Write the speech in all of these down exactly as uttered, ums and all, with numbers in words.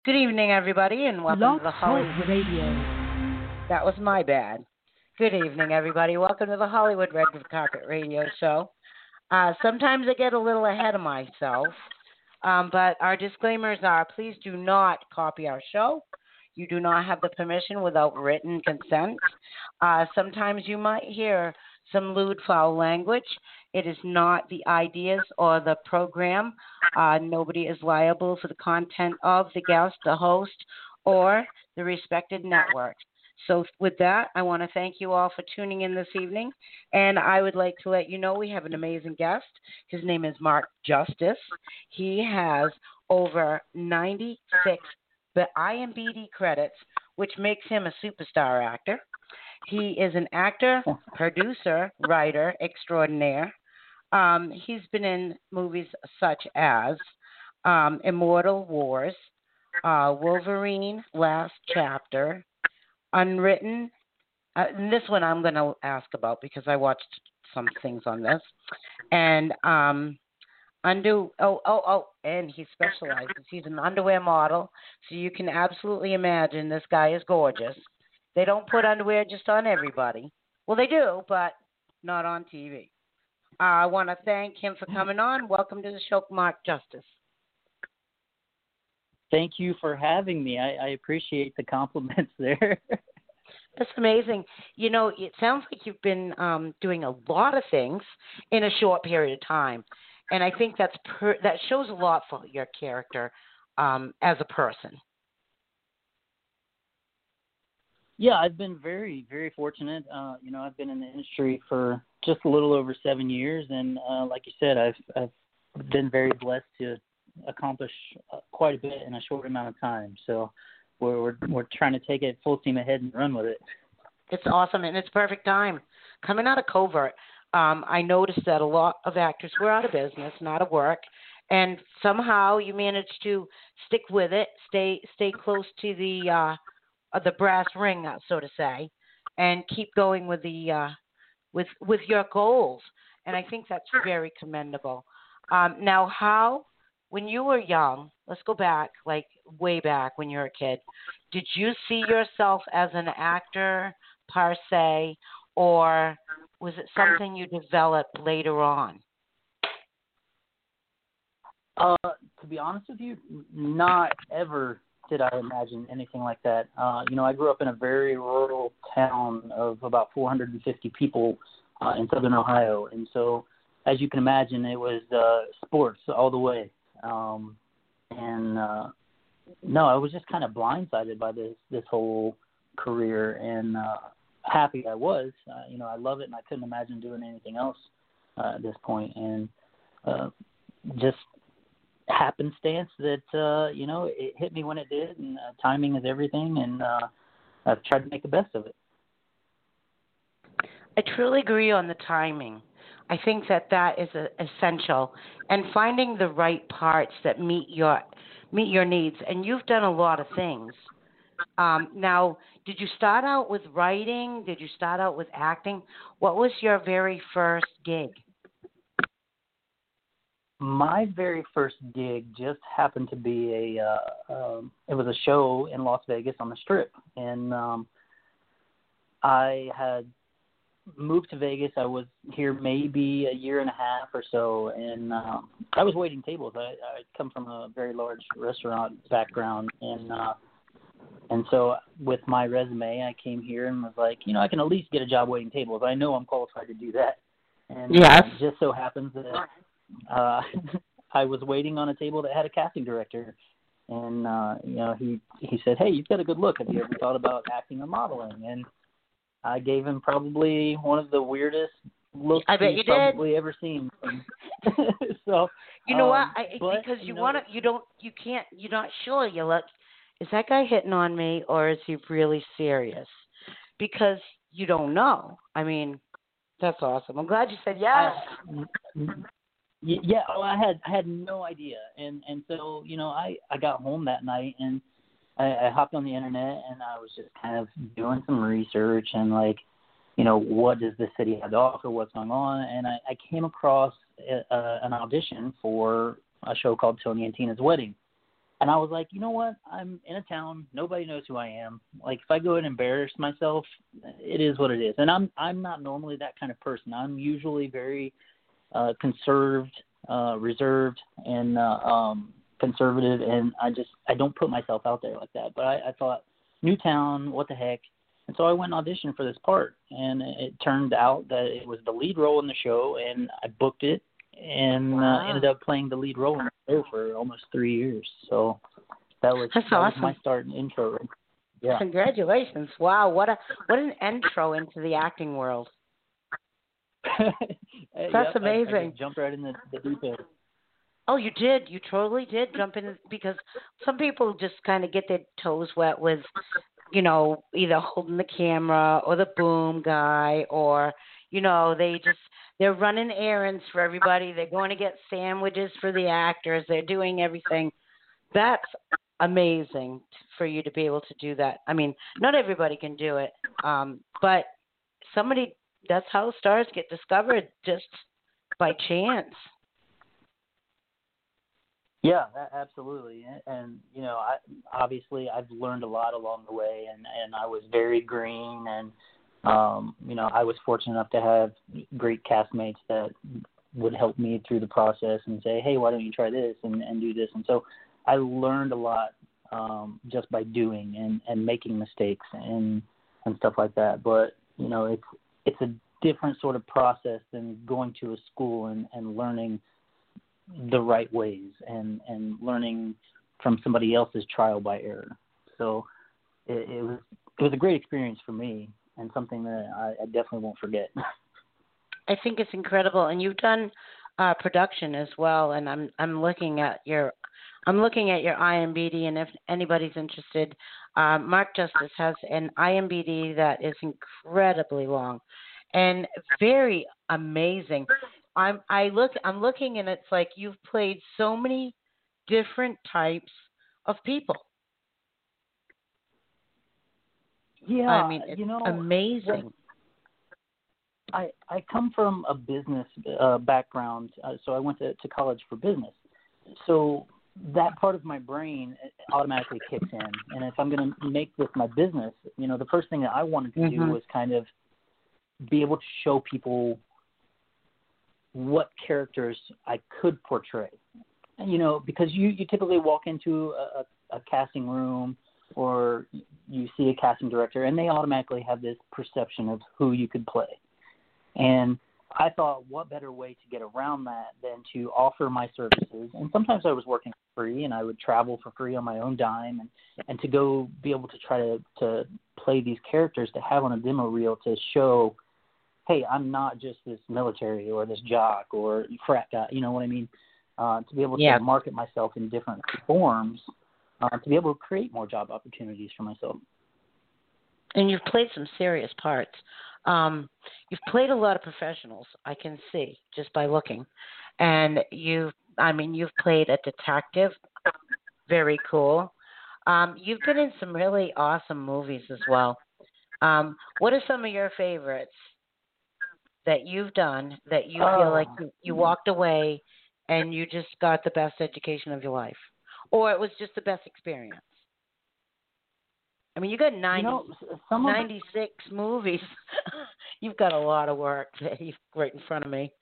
Good evening, everybody, and welcome Blog to the Talk Hollywood. Radio. That was my bad. Good evening, everybody. Welcome to the Hollywood Red Carpet Radio Show. Uh, sometimes I get a little ahead of myself, um, but our disclaimers are: please do not copy our show. You do not have the permission without written consent. Uh, sometimes you might hear some lewd, foul language. It is not the ideas or the program. Uh, nobody is liable for the content of the guest, the host, or the respected network. So, with that, I want to thank you all for tuning in this evening. And I would like to let you know we have an amazing guest. His name is Mark Justice. He has over ninety-six I M D B credits, which makes him a superstar actor. He is an actor, producer, writer extraordinaire. Um, he's been in movies such as um, Immortal Wars, uh, Wolverine, Last Chapter, Unwritten. Uh, and this one I'm going to ask about because I watched some things on this. And um, undo. Oh, oh, oh, and he specializes. He's an underwear model, so you can absolutely imagine this guy is gorgeous. They don't put underwear just on everybody. Well, they do, but not on T V. Uh, I want to thank him for coming on. Welcome to the show, Mark Justice. Thank you for having me. I, I appreciate the compliments there. That's amazing. You know, it sounds like you've been um, doing a lot of things in a short period of time, and I think that's per- that shows a lot for your character um, as a person. Yeah, I've been very, very fortunate. Uh, you know, I've been in the industry for just a little over seven years, and uh, like you said, I've I've been very blessed to accomplish uh, quite a bit in a short amount of time. So we're we're, we're trying to take it full steam ahead and run with it. It's awesome, and it's perfect time. Coming out of Covert, um, I noticed that a lot of actors were out of business, not of work, and somehow you managed to stick with it, stay stay close to the uh, uh, the brass ring, uh, so to say, and keep going with the uh, with with your goals. And I think that's very commendable. Um, now, how when you were young, let's go back, like way back when you were a kid, did you see yourself as an actor per se, or was it something you developed later on? Uh, to be honest with you, not ever did I imagine anything like that. Uh, you know, I grew up in a very rural town of about four hundred fifty people uh, in southern Ohio, and so as you can imagine, it was uh, sports all the way. Um, and uh, no, I was just kind of blindsided by this this whole career, and uh, happy I was. Uh, you know, I love it, and I couldn't imagine doing anything else uh, at this point. And uh, just happenstance that uh, you know it hit me when it did, and uh, timing is everything, and uh, I've tried to make the best of it. I truly agree on the timing. I think that that is a, essential, and finding the right parts that meet your meet your needs. And you've done a lot of things. Um, now, did you start out with writing? Did you start out with acting? What was your very first gig? My very first gig just happened to be a uh, um, it was a show in Las Vegas on the Strip, and um, I had moved to Vegas. I was here maybe a year and a half or so, and um, I was waiting tables. I, I come from a very large restaurant background, and uh, and so with my resume, I came here and was like, you know, I can at least get a job waiting tables. I know I'm qualified to do that, and Yes. uh, just so happens that uh, I was waiting on a table that had a casting director, and uh, you know, he he said, hey, you've got a good look. Have you ever thought about acting or modeling? And I gave him probably one of the weirdest looks I bet he's you probably did. ever seen. so You know what? um, I, but, because you, you know, want to, you don't, you can't, you're not sure. You look, is that guy hitting on me or is he really serious? Because you don't know. I mean, that's awesome. I'm glad you said yes. I, yeah, well, I had I had no idea, and and so you know, I I got home that night and I, I hopped on the internet and I was just kind of doing some research and like, you know, what does the city have to offer, what's going on, and I, I came across a, a, an audition for a show called Tony and Tina's Wedding, And I was like, you know what? I'm in a town. Nobody knows who I am. Like, if I go and embarrass myself, it is what it is. And I'm I'm not normally that kind of person. I'm usually very uh, conserved, uh, reserved, and uh, um, conservative. And I just I don't put myself out there like that. But I, I thought, new town, what the heck? And so I went and auditioned for this part. And it turned out that it was the lead role in the show, and I booked it. And wow. uh, ended up playing the lead role in the show for almost three years. So that was, That's that awesome. was my start and intro. Yeah. Congratulations! Wow, what a what an intro into the acting world. That's yep, amazing. I, I jumped right in the, the deep end. Oh, you did. You totally did jump in, because some people just kind of get their toes wet with, you know, either holding the camera or the boom guy, or, you know, they just, they're running errands for everybody. They're going to get sandwiches for the actors. They're doing everything. That's amazing for you to be able to do that. I mean, not everybody can do it, um, but somebody, that's how stars get discovered, just by chance. Yeah, absolutely. And, and you know, I, obviously I've learned a lot along the way, and, and I was very green, and, um, you know, I was fortunate enough to have great castmates that would help me through the process and say, hey, why don't you try this and, and do this? And so I learned a lot um, just by doing and, and making mistakes and, and stuff like that. But, you know, it's, it's a different sort of process than going to a school and, and learning the right ways and, and learning from somebody else's trial by error. So it, it was it was a great experience for me, and something that I, I definitely won't forget. I think it's incredible, and you've done uh, production as well. And I'm I'm looking at your I'm looking at your I M D B, and if anybody's interested, uh, Mark Justice has an I M D B that is incredibly long and very amazing. I'm I look I'm looking, and it's like you've played so many different types of people. Yeah, I mean, it's you know, amazing. I I come from a business uh, background, uh, so I went to, to college for business. So that part of my brain automatically kicks in, and if I'm going to make this my business, you know, the first thing that I wanted to Mm-hmm. do was kind of be able to show people what characters I could portray. And, you know, because you, you typically walk into a, a, a casting room or you see a casting director, and they automatically have this perception of who you could play. And I thought, what better way to get around that than to offer my services? And sometimes I was working for free, and I would travel for free on my own dime, and, and to go be able to try to, to play these characters, to have on a demo reel to show, hey, I'm not just this military or this jock or frat guy, you know what I mean? Uh, to be able Yeah. to market myself in different forms, uh, to be able to create more job opportunities for myself. And you've played some serious parts. Um, you've played a lot of professionals, I can see, just by looking. And you've, I mean, you've played a detective. Very cool. Um, you've been in some really awesome movies as well. Um, what are some of your favorites that you've done that you Uh, feel like you, you walked away and you just got the best education of your life? Or it was just the best experience? I mean, you got ninety, you know, some of ninety-six movies. You've got a lot of work that you've right in front of me.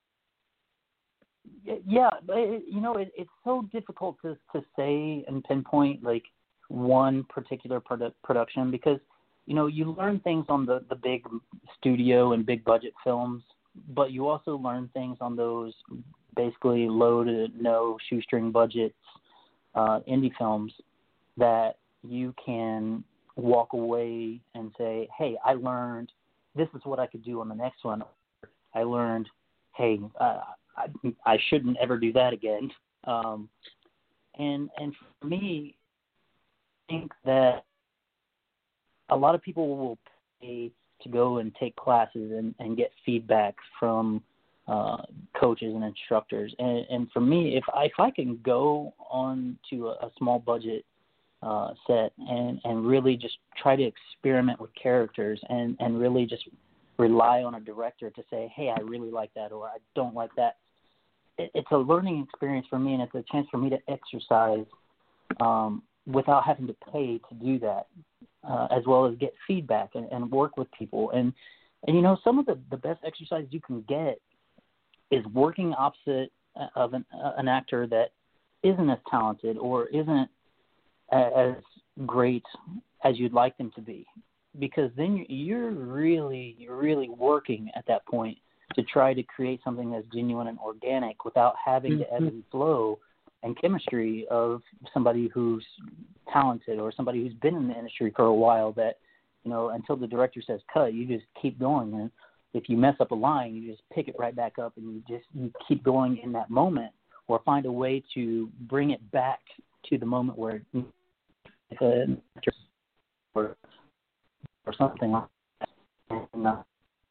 Yeah, but it, you know, it, it's so difficult to, to say and pinpoint like one particular produ- production because, you know, you learn things on the, the big studio and big budget films, but you also learn things on those basically low to no shoestring budgets uh, indie films that you can walk away and say, hey, I learned this is what I could do on the next one. I learned, hey, uh, I, I shouldn't ever do that again. Um, and and for me, I think that a lot of people will pay to go and take classes and, and get feedback from uh, coaches and instructors. And, and for me, if I, if I can go on to a, a small budget uh, set and, and really just try to experiment with characters and, and really just rely on a director to say, hey, I really like that or I don't like that. It, it's a learning experience for me, and it's a chance for me to exercise um, without having to pay to do that, uh, as well as get feedback and, and work with people. And, and, you know, some of the, the best exercise you can get is working opposite of an, uh, an actor that isn't as talented or isn't as great as you'd like them to be, because then you're really, you're really working at that point to try to create something that's genuine and organic without having mm-hmm. the ebb and flow and chemistry of somebody who's talented or somebody who's been in the industry for a while that, you know, until the director says cut, you just keep going. And if you mess up a line, you just pick it right back up and you just you keep going in that moment, or find a way to bring it back to the moment where uh, or, or something like that. And, uh,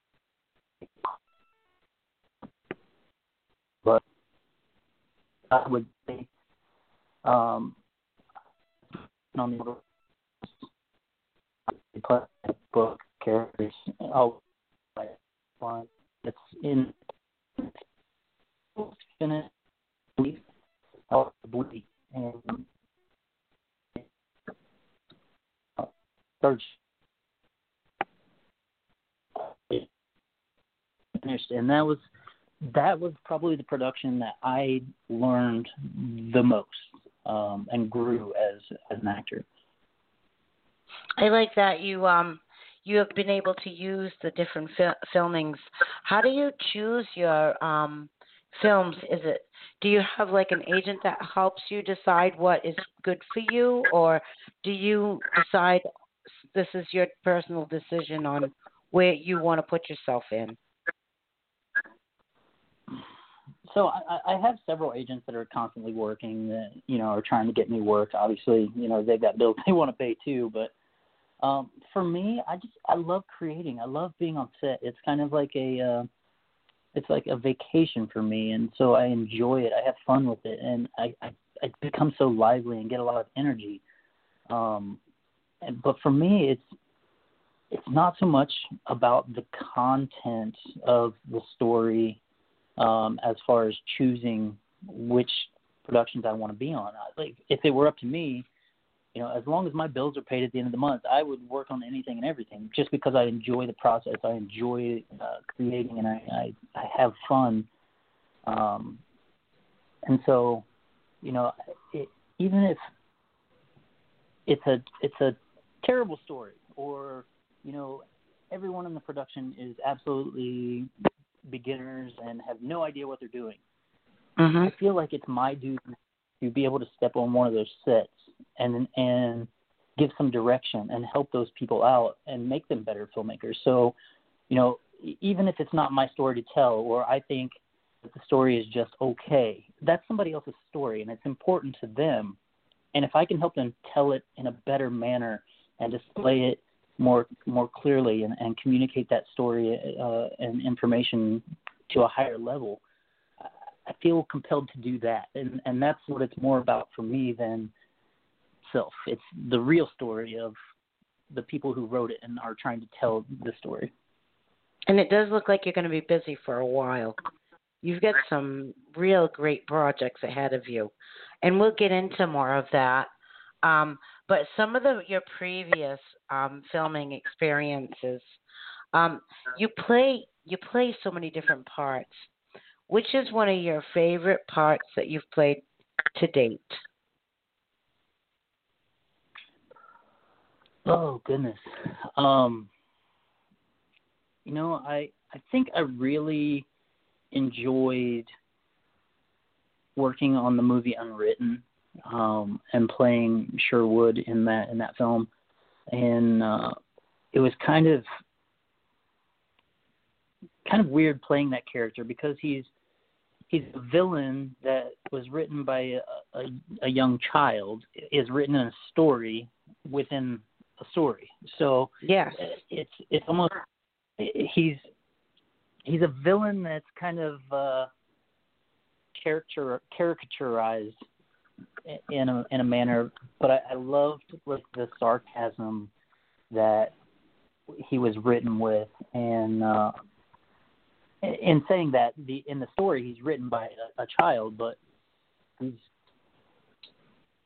but I would say um, on the other book characters, oh, fun. It's in in it, belief, or belief, and uh, search finished, and that was that was probably the production that I learned the most um, and grew as as an actor. I like that you um you have been able to use the different fil- filmings. How do you choose your um films? Is it do you have like an agent that helps you decide what is good for you, or do you decide this is your personal decision on where you want to put yourself in? So I, I have several agents that are constantly working that, you know, are trying to get me work. Obviously, you know, they've got bills they want to pay too. But um, for me, I just, I love creating. I love being on set. It's kind of like a, uh, it's like a vacation for me. And so I enjoy it. I have fun with it. And I, I, I become so lively and get a lot of energy. Um, and, but for me, it's, it's not so much about the content of the story, Um, as far as choosing which productions I want to be on. Like, if it were up to me, you know, as long as my bills are paid at the end of the month, I would work on anything and everything, just because I enjoy the process. I enjoy uh, creating, and I, I, I have fun. Um, and so, you know, it, even if it's a it's a terrible story, or, you know, everyone in the production is absolutely beginners and have no idea what they're doing. Mm-hmm. I feel like it's my duty to be able to step on one of those sets and and give some direction and help those people out and make them better filmmakers. So, you know, even if it's not my story to tell, or I think that the story is just okay, that's somebody else's story and it's important to them. And if I can help them tell it in a better manner and display it more more clearly and, and communicate that story uh, and information to a higher level, I feel compelled to do that. And, and that's what it's more about for me than self. It's the real story of the people who wrote it and are trying to tell the story. And it does look like you're going to be busy for a while. You've got some real great projects ahead of you. And we'll get into more of that. Um, but some of the your previous um, filming experiences, um, you play you play so many different parts. Which is one of your favorite parts that you've played to date? Oh goodness, um, you know, I I think I really enjoyed working on the movie Unwritten. Um, and playing Sherwood in that in that film, and uh, it was kind of kind of weird playing that character because he's he's a villain that was written by a, a, a young child, is written in a story within a story. So yeah, it's it's almost he's he's a villain that's kind of uh, character caricaturized in a in a manner, but I, I loved like the sarcasm that he was written with, and uh, in saying that the in the story he's written by a, a child, but he's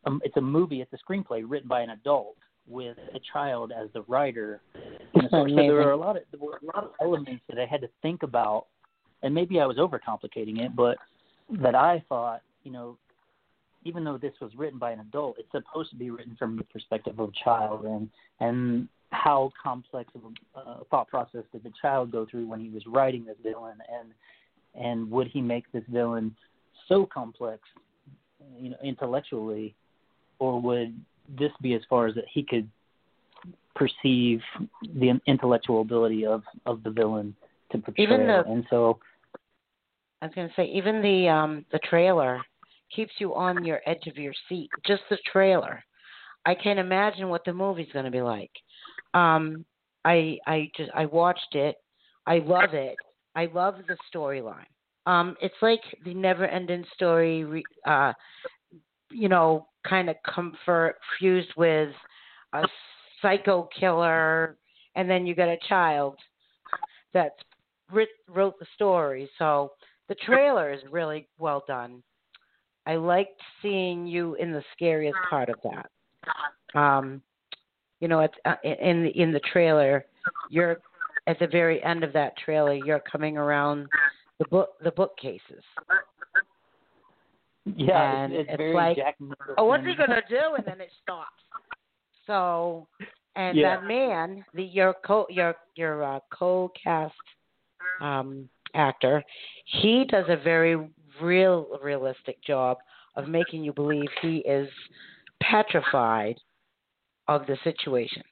um, it's a movie, it's a screenplay written by an adult with a child as the writer. And so, so there were a lot of there were a lot of elements that I had to think about, and maybe I was overcomplicating it, but that I thought, you know, even though this was written by an adult, it's supposed to be written from the perspective of a child, and and how complex of a uh, thought process did the child go through when he was writing this villain, and and would he make this villain so complex, you know, intellectually, or would this be as far as that he could perceive the intellectual ability of, of the villain to portray? Even the, and so, I was going to say, even the um, the trailer keeps you on your edge of your seat. Just the trailer. I can't imagine what the movie's going to be like. Um, I I just I watched it. I love it. I love the storyline. Um, it's like the never-ending story. Re, uh, you know, kind of comfort fused with a psycho killer, and then you got a child that writ, wrote the story. So the trailer is really well done. I liked seeing you in the scariest part of that. Um, you know, it's, uh, in the, in the trailer, you're at the very end of that trailer. You're coming around the book the bookcases. Yeah, and it's, it's, it's very like, Jack Nicholson. Oh, what's he gonna do? And then it stops. So, and yeah. that man, the your co your your uh, co-cast um, actor, he does a very real realistic job of making you believe he is petrified of the situation.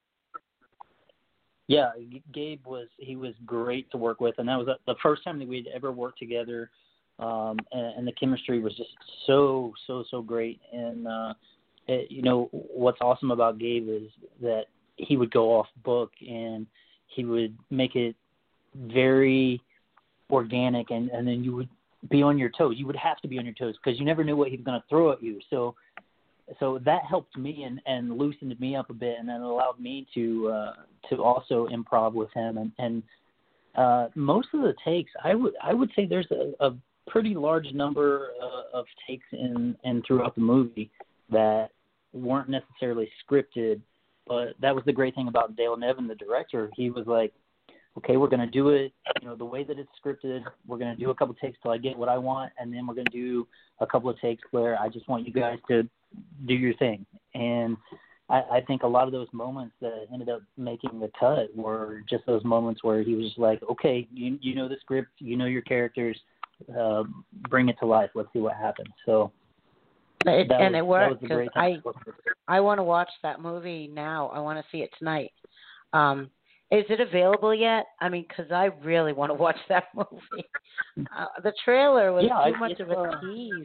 Yeah, Gabe was he was great to work with, and that was the first time that we'd ever worked together, um, and, and the chemistry was just so so so great. And uh, it, you know what's awesome about Gabe is that he would go off book and he would make it very organic, and, and then you would be on your toes. You would have to be on your toes because you never knew what he was going to throw at you. So. So that helped me and, and loosened me up a bit, and then allowed me to uh, to also improv with him. And, and uh, most of the takes, I would I would say there's a, a pretty large number uh, of takes in and throughout the movie that weren't necessarily scripted. But that was the great thing about Dale Nevin, the director. He was like, okay, we're going to do it, you know, the way that it's scripted. We're going to do a couple takes till I get what I want, and then we're going to do a couple of takes where I just want you guys to do your thing. And I, I think a lot of those moments that ended up making the cut were just those moments where he was just like, okay, you you know the script, you know your characters, uh, bring it to life. Let's see what happens. So it, that and was, it worked because I I want to watch that movie now. I want to see it tonight. Um, is it available yet? I mean, because I really want to watch that movie. Uh, the trailer was yeah, too much of a uh, tease.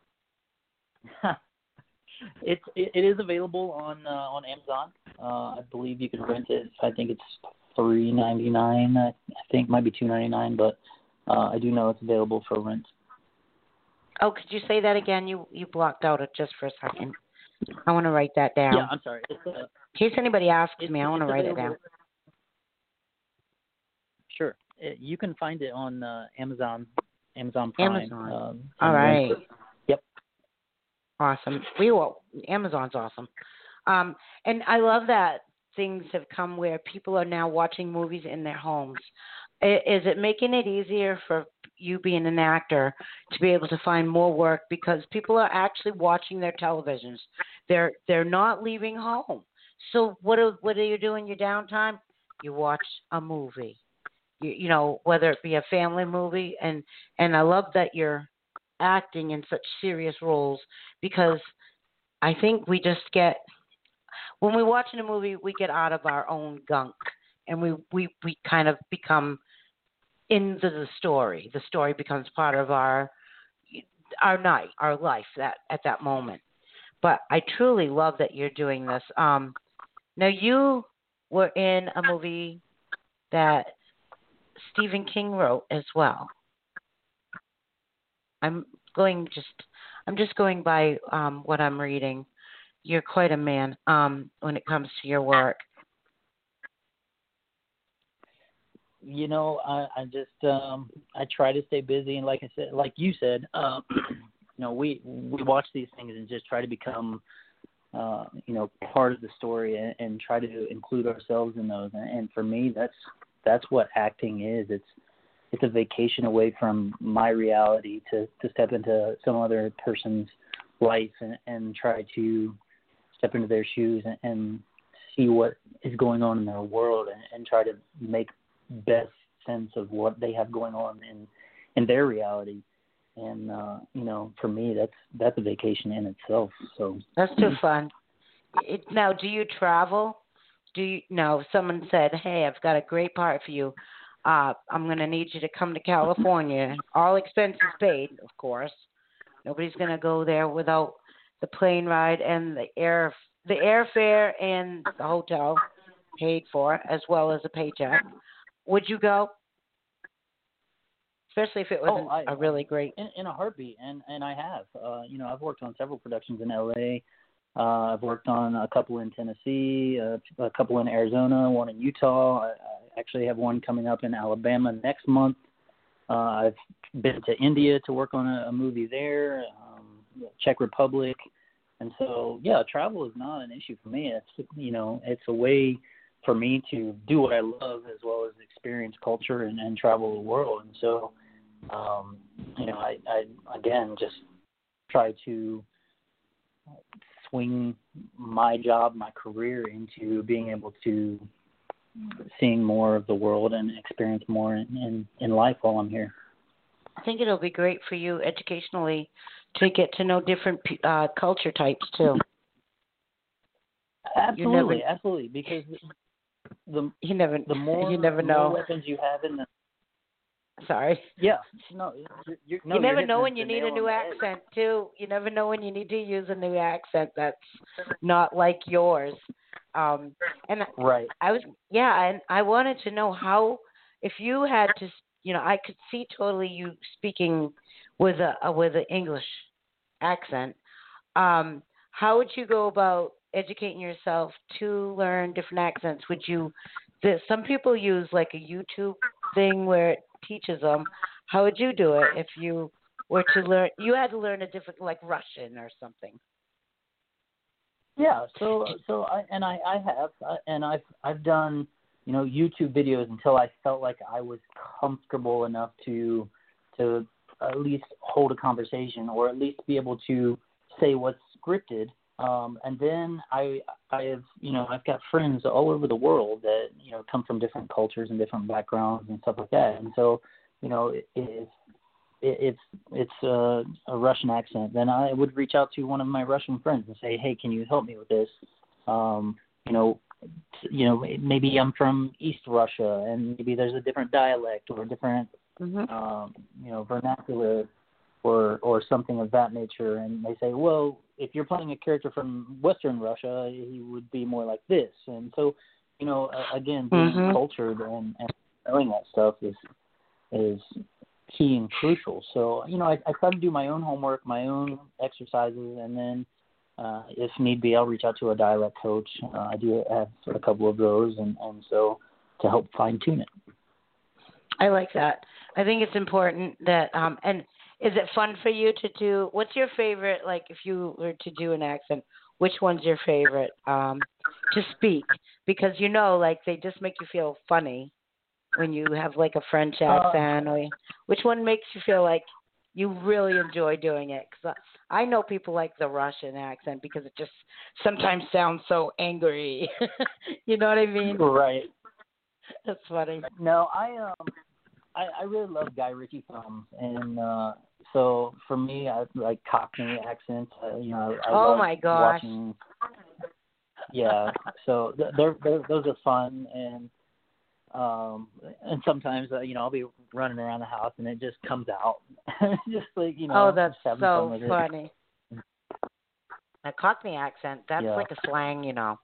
It's it, it is available on uh, on Amazon. Uh, I believe you can rent it. I think it's three ninety nine. I, I think it might be two ninety nine, but uh, I do know it's available for rent. Oh, could you say that again? You you blocked out it just for a second. I want to write that down. Yeah, I'm sorry. It's, uh, in case anybody asks it's, me, I want to write available. it down. Sure, it, you can find it on uh, Amazon Amazon Prime. Amazon. Um, All right. Yep. Awesome. We will. Amazon's awesome. Um, and I love that things have come where people are now watching movies in their homes. I- Is it making it easier for you being an actor to be able to find more work because people are actually watching their televisions? They're they're not leaving home. So what are, what are you doing in your downtime? You watch a movie. You, you know, whether it be a family movie, and and I love that you're acting in such serious roles, because I think we just get, when we watch a movie, we get out of our own gunk, and we, we, we kind of become into the story. The story becomes part of our our night, our life that at that moment. But I truly love that you're doing this. Um, now you were in a movie that Stephen King wrote as well. I'm going just I'm just going by um, what I'm reading. You're quite a man um, when it comes to your work. You know, I, I just um, I try to stay busy, and like I said, like you said, uh, you know, we we watch these things and just try to become, uh, you know, part of the story and, and try to include ourselves in those. And, and for me, that's that's what acting is. It's it's a vacation away from my reality to, to step into some other person's life and, and try to step into their shoes and, and see what is going on in their world and, and try to make best sense of what they have going on in, in their reality. And, uh, you know, for me, that's that's a vacation in itself. So that's too fun. It, now, do you travel? Do you, no, someone said, hey, I've got a great part for you. Uh, I'm going to need you to come to California. All expenses paid, of course. Nobody's going to go there without the plane ride and the air, the airfare and the hotel paid for, as well as a paycheck. Would you go? Especially if it was oh, I, a really great... In, in a heartbeat, and, and I have. Uh, you know, I've worked on several productions in L A. Uh, I've worked on a couple in Tennessee, uh, a couple in Arizona, one in Utah. I, I actually have one coming up in Alabama next month. Uh, I've been to India to work on a, a movie there, um, Czech Republic. And so, yeah, travel is not an issue for me. It's, you know, it's a way for me to do what I love as well as experience culture and, and travel the world. And so, um, you know, I, I, again, just try to swing my job, my career into being able to seeing more of the world and experience more in, in, in life while I'm here. I think it'll be great for you educationally to get to know different uh, culture types too. Absolutely, never, absolutely, because the you never the more you never the know more weapons you have in the sorry yeah no you're, you're, no, you never you're know the, when you need a new accent too. You never know when you need to use a new accent that's not like yours. Um, and right. I was yeah, and I wanted to know how if you had to, you know, I could see totally you speaking with a, a with an English accent. Um, how would you go about educating yourself to learn different accents? Would you? The, some people use like a YouTube thing where it teaches them. How would you do it if you were to learn? You had to learn a different, like Russian or something. Yeah. So so I and I I have uh, and I've I've done you know YouTube videos until I felt like I was comfortable enough to to at least hold a conversation or at least be able to say what's scripted. Um, and then I, I have, you know, I've got friends all over the world that, you know, come from different cultures and different backgrounds and stuff like that. And so, you know, if it, it's it's a, a Russian accent, then I would reach out to one of my Russian friends and say, hey, can you help me with this? Um, you know, you know, maybe I'm from East Russia and maybe there's a different dialect or a different, mm-hmm. um, you know, vernacular or or something of that nature. And they say, well, if you're playing a character from Western Russia, he would be more like this. And so, you know, uh, again, being mm-hmm. cultured and, and knowing that stuff is is key and crucial. So, you know, I, I try to do my own homework, my own exercises, and then uh, if need be, I'll reach out to a dialect coach. Uh, I do have a couple of those, and, and so to help fine-tune it. I like that. I think it's important that, um, and is it fun for you to do, what's your favorite, like if you were to do an accent, which one's your favorite um, to speak? Because, you know, like they just make you feel funny when you have like a French accent. Uh, or which one makes you feel like you really enjoy doing it? Because I know people like the Russian accent because it just sometimes sounds so angry. You know what I mean? Right. That's funny. No, I um, I, I really love Guy Ritchie films, and uh, so for me, I like Cockney accents. Uh, you know, I, I oh love my gosh. Watching, yeah, so they're, they're, those are fun, and um, and sometimes uh, you know I'll be running around the house and it just comes out, just like you know. Oh, that's so fun funny. It. A Cockney accent, that's yeah. like a slang, you know.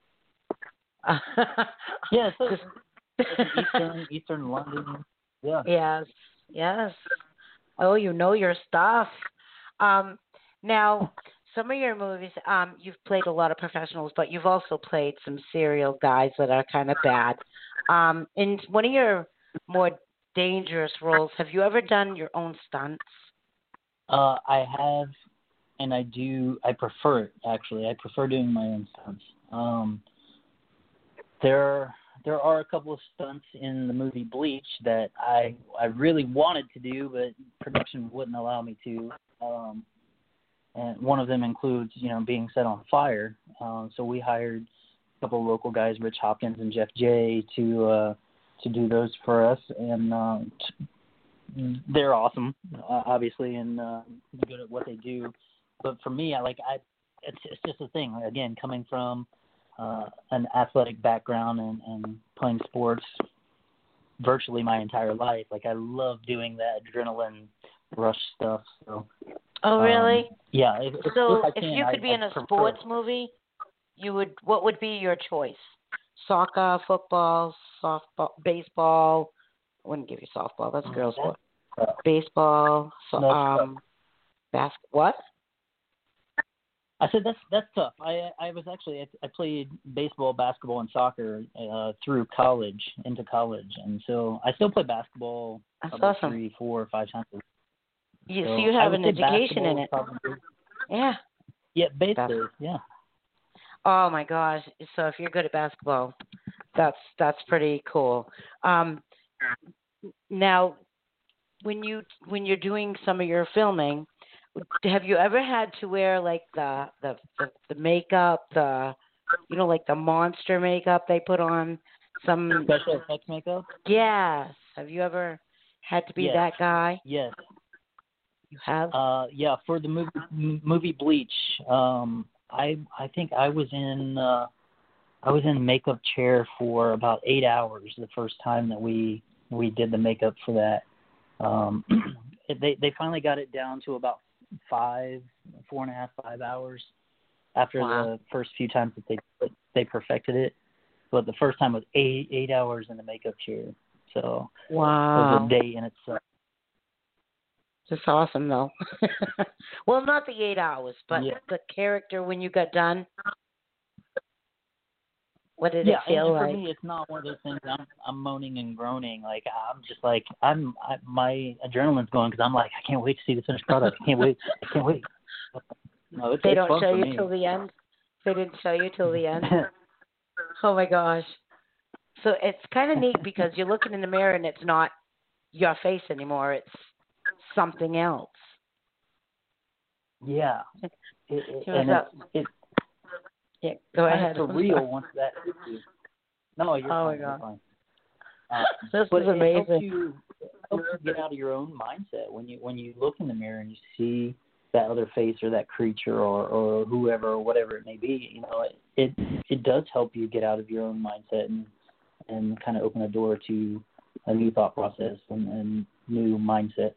Yeah, so Eastern Eastern London. Yeah. Yes. Yes. Oh, you know your stuff. Um, now, some of your movies, um, you've played a lot of professionals, but you've also played some serial guys that are kind of bad. Um, in one of your more dangerous roles, have you ever done your own stunts? Uh, I have and I do I prefer it actually. I prefer doing my own stunts. Um, there there are a couple of stunts in the movie Bleach that I I really wanted to do, but production wouldn't allow me to. Um, and one of them includes, you know, being set on fire. Um, so we hired a couple of local guys, Rich Hopkins and Jeff J, to uh, to do those for us, and uh, t- they're awesome, uh, obviously, and uh, good at what they do. But for me, I like I, it's it's just a thing. Again, coming from uh, an athletic background and, and playing sports virtually my entire life, like I love doing that adrenaline rush stuff. So. Oh, really? Um, yeah. If, so, if, I if can, you could I, be I in a prefer. sports movie, you would. What would be your choice? Soccer, football, softball, baseball. I wouldn't give you softball. That's girls' sport. Uh, Baseball. So, no, um, basket. What? I said that's that's tough. I I was actually I, I played baseball, basketball, and soccer uh, through college into college, and so I still play basketball That's about awesome. three, four, five times a week. You, So so you I have would an say education in basketball it. probably- Yeah. Yeah, basically, Bas- yeah. Oh my gosh! So if you're good at basketball, that's that's pretty cool. Um, now, when you when you're doing some of your filming, have you ever had to wear like the the the, the makeup, the you know like the monster makeup they put on some Special effects makeup. Yes. Have you ever had to be Yes. that guy? Yes. You have. Uh, yeah, for the movie m- movie Bleach, um, I I think I was in uh, I was in makeup chair for about eight hours the first time that we we did the makeup for that. Um, they they finally got it down to about five, four and a half, five hours after Wow. the first few times that they they perfected it. But the first time was eight eight hours in the makeup chair, so Wow. it was a day in itself. Just awesome, though. Well, not the eight hours, but Yeah. the character when you got done. What did Yeah, it feel and, and for like? me, it's not one of those things. I'm I'm moaning and groaning. Like I'm just like I'm I, my adrenaline's going because I'm like I can't wait to see the finished product. I can't wait. I can't wait. No, it's, They it's don't fun show for you me. till the end. They didn't show you till the end. Oh my gosh! So it's kind of neat because you're looking in the mirror and it's not your face anymore. It's something else. Yeah, it, it, He and was it's it's Yeah, go kind ahead. of I'm surreal sorry. once that hits you. No, you're Oh fine. my You're God. fine. Uh, This but is it helps amazing. you it helps you get out of your own mindset when you when you look in the mirror and you see that other face or that creature or, or whoever or whatever it may be. You know, it, it it does help you get out of your own mindset and and kind of open a door to a new thought process and, and new mindset.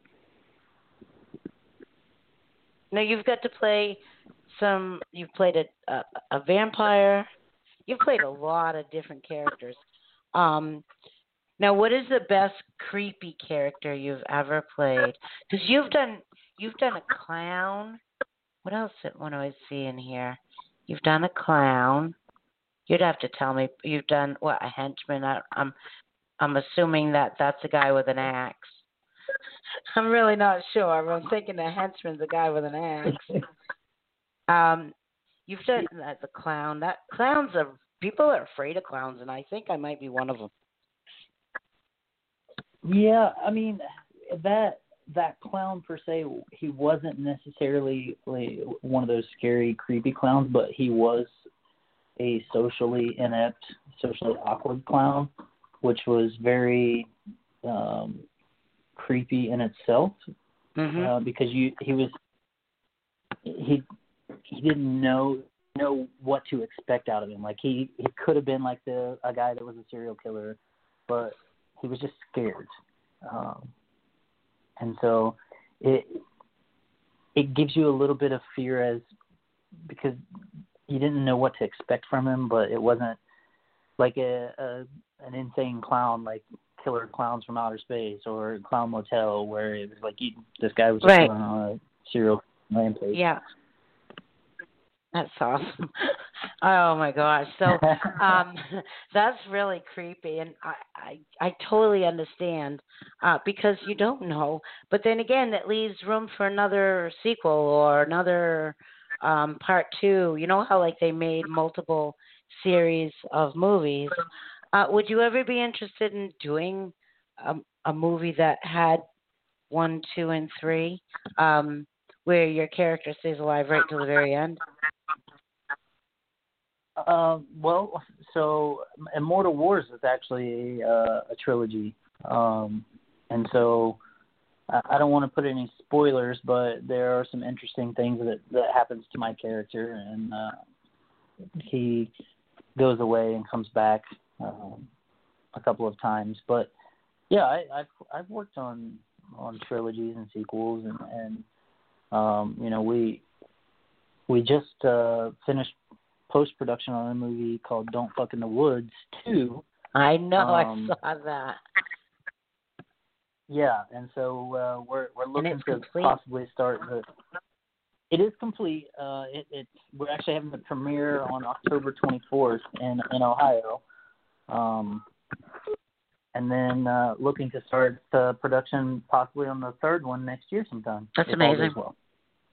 Now you've got to play some. You've played a a, a vampire. You've played a lot of different characters. Um, now, what is the best creepy character you've ever played? Because you've done you've done a clown. What else? What do I see in here? You've done a clown. You'd have to tell me. You've done what? A henchman. I, I'm I'm assuming that that's a guy with an axe. I'm really not sure. I'm thinking a henchman's a guy with an axe. Um, you've done uh, the clown. That clowns are people are afraid of clowns, and I think I might be one of them. Yeah, I mean that that clown per se, he wasn't necessarily like one of those scary, creepy clowns, but he was a socially inept, socially awkward clown, which was very um, creepy in itself. Mm-hmm. Uh, because you he was he he didn't know know what to expect out of him. Like he, he could have been like the a guy that was a serial killer, but he was just scared. Um, and so it it gives you a little bit of fear as because you didn't know what to expect from him, but it wasn't like a, a an insane clown like Killer Clowns from Outer Space or Clown Motel, where it was like you, this guy was just Right. on a serial rampage. Yeah. That's awesome. Oh my gosh. So um that's really creepy and I I, I totally understand uh because you don't know. But then again that leaves room for another sequel or another um part two. You know how like they made multiple series of movies. Uh would you ever be interested in doing a, a movie that had one, two and three? Um where your character stays alive right till the very end? Uh, well, so Immortal Wars is actually a, uh, a trilogy, um, and so I, I don't want to put any spoilers, but there are some interesting things that that happens to my character, and uh, he goes away and comes back um, a couple of times. But yeah, I, I've I've worked on on trilogies and sequels, and, and um, you know we we just uh, finished post production on a movie called Don't Fuck in the Woods two. I know, Um, I saw that. yeah, and so uh, we're we're And looking it's to complete. possibly start the. It is complete. Uh, it, it's we're actually having the premiere on October twenty-fourth in in Ohio, um, and then uh, looking to start uh, production possibly on the third one next year sometime. That's if all amazing. goes well.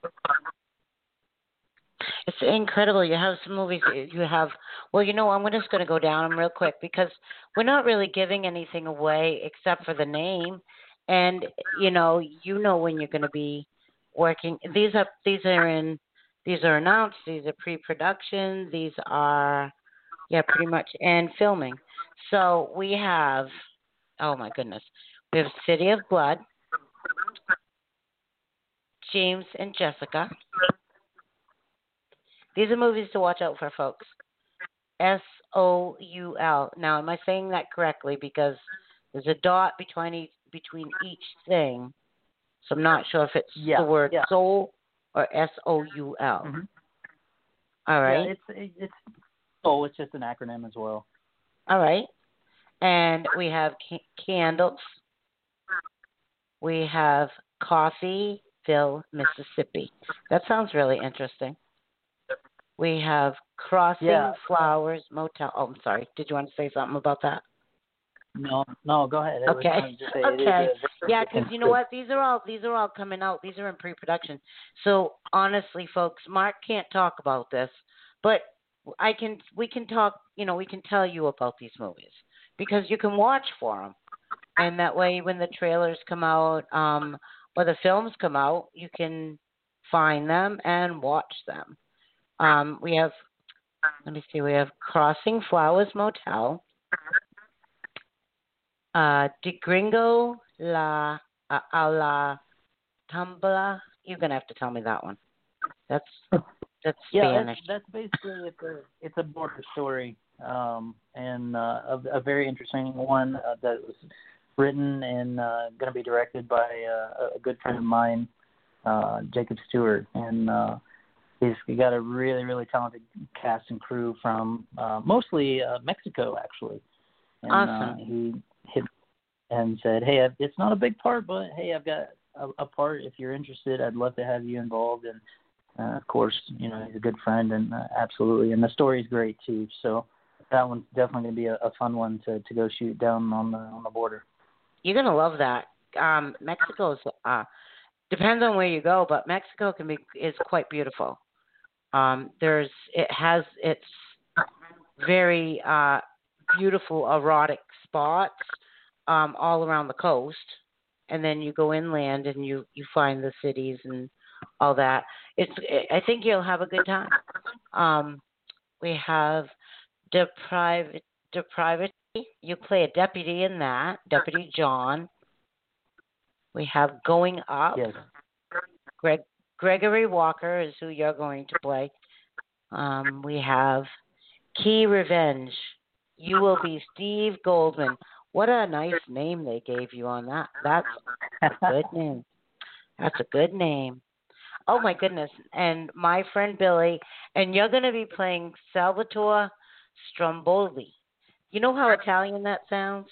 It's incredible. You have some movies. You have. Well, you know, I'm just going to go down them real quick because we're not really giving anything away except for the name, and you know, you know when you're going to be working. These are these are in. These are announced. These are pre-production. These are, yeah, pretty much, and filming. So we have. Oh my goodness, we have City of Blood, James and Jessica. These are movies to watch out for, folks. S O U L. Now, am I saying that correctly? Because there's a dot between each, between each thing, so I'm not sure if it's Yeah, the word yeah. soul or S O U L. Mm-hmm. All right. Yeah, it's it, it's oh, it's just an acronym as well. All right. And we have ca- candles. We have Coffeeville, Mississippi. That sounds really interesting. We have Crossing Yeah. Flowers Motel. Oh, I'm sorry. Did you want to say something about that? No, no, go ahead. I was Okay. going to say it is Okay. a- Yeah, because you know what? These are all these are all coming out. These are in pre-production. So honestly, folks, Mark can't talk about this, but I can. We can talk. You know, we can tell you about these movies because you can watch for them, and that way, when the trailers come out um, or the films come out, you can find them and watch them. Um, we have. Let me see. We have Crossing Flowers Motel. Uh, De Gringo La uh, a la Tumbla. You're gonna have to tell me that one. That's that's Yeah, Spanish. that's, that's basically it's a it's a border story, um, and uh, a, a very interesting one uh, that was written and uh, going to be directed by uh, a good friend of mine, uh, Jacob Stewart, and uh, he's got a really really talented cast and crew from uh, mostly uh, Mexico actually, and Awesome. uh, he hit and said, "Hey, I've, it's not a big part, but hey, I've got a, a part. If you're interested, I'd love to have you involved." And uh, of course, you know, he's a good friend, and uh, absolutely, and the story's great too. So that one's definitely going to be a, a fun one to, to go shoot down on the on the border. You're gonna love that. Um, Mexico's uh, depends on where you go, but Mexico can be is quite beautiful. Um, there's it has its very uh, beautiful erotic spots um, all around the coast, and then you go inland and you you find the cities and all that. It's I think you'll have a good time. Um, we have deprived depravity. You play a deputy in that, Deputy John. We have Going Up. Yes. Greg Gregory Walker is who you're going to play. Um, we have Key Revenge. You will be Steve Goldman. What a nice name they gave you on that. That's a good name. That's a good name. Oh my goodness. And my friend Billy, and you're going to be playing Salvatore Stromboli. You know how Italian that sounds?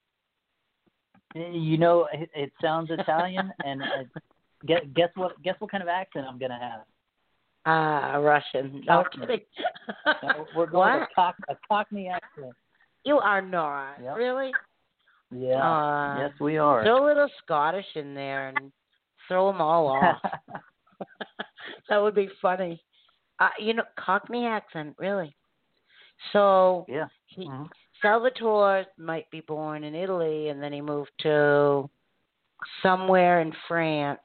You know, it, it sounds Italian, and uh, guess, guess what? Guess what kind of accent I'm going to have? Uh, Russian. No Cockney. kidding. No, we're going What? with cock, a Cockney accent. You are not. Yep. Really? Yeah. Uh, Yes, we are. throw a little Scottish in there and throw them all off. That would be funny. Uh, you know, Cockney accent, really. So yeah. he, Mm-hmm. Salvatore might be born in Italy, and then he moved to somewhere in France.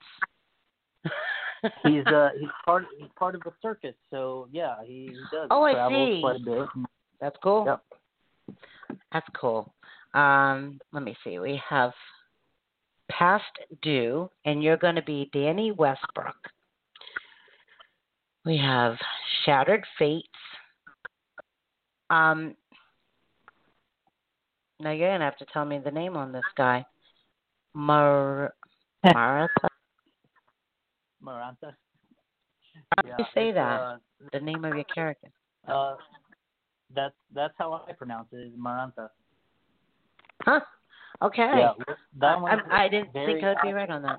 he's uh he's part he's part of the circus, so yeah, he, he does. Oh, he I travels see. quite a bit. That's cool. Yep. That's cool. Um, let me see. We have Past Due, and you're going to be Danny Westbrook. We have Shattered Fates. Um, now you're going to have to tell me the name on this guy. Mar- Maratha? Maranta. How do Yeah, you say it's, that? Uh, The name of your character. uh, that's that's how I pronounce it. Is Maranta. Huh? Okay. Yeah, that I, one. I, I didn't very, think I'd be right on that.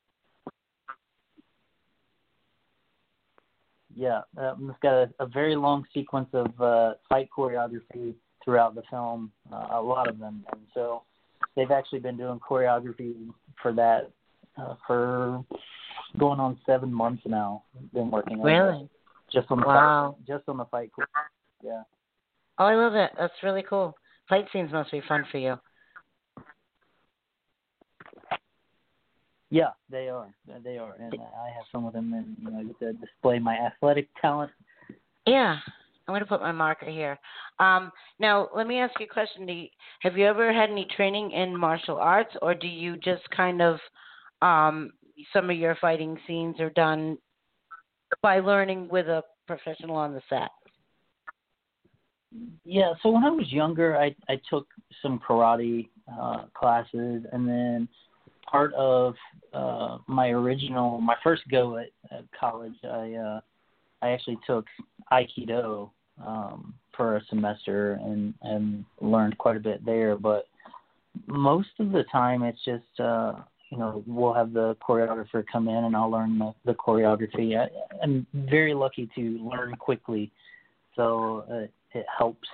Yeah, um, it's got a, a very long sequence of uh, fight choreography throughout the film, uh, a lot of them, and so they've actually been doing choreography for that uh, for going on seven months now. Been working on Really? it. Just on the Wow. fight, just on the fight. Yeah. Oh, I love it. That's really cool. Fight scenes must be fun for you. Yeah, they are. They are, and I have fun with them, and you know, get to display my athletic talent. Yeah, I'm going to put my marker here. Um, now, let me ask you a question. Do you, have you ever had any training in martial arts, or do you just kind of um, some of your fighting scenes are done by learning with a professional on the set? Yeah, so when I was younger, I I took some karate uh, classes, and then part of uh, my original, my first go at, at college, I uh, I actually took Aikido um, for a semester and and learned quite a bit there. But most of the time, it's just uh, you know, we'll have the choreographer come in, and I'll learn the, the choreography. I, I'm very lucky to learn quickly, so uh, it helps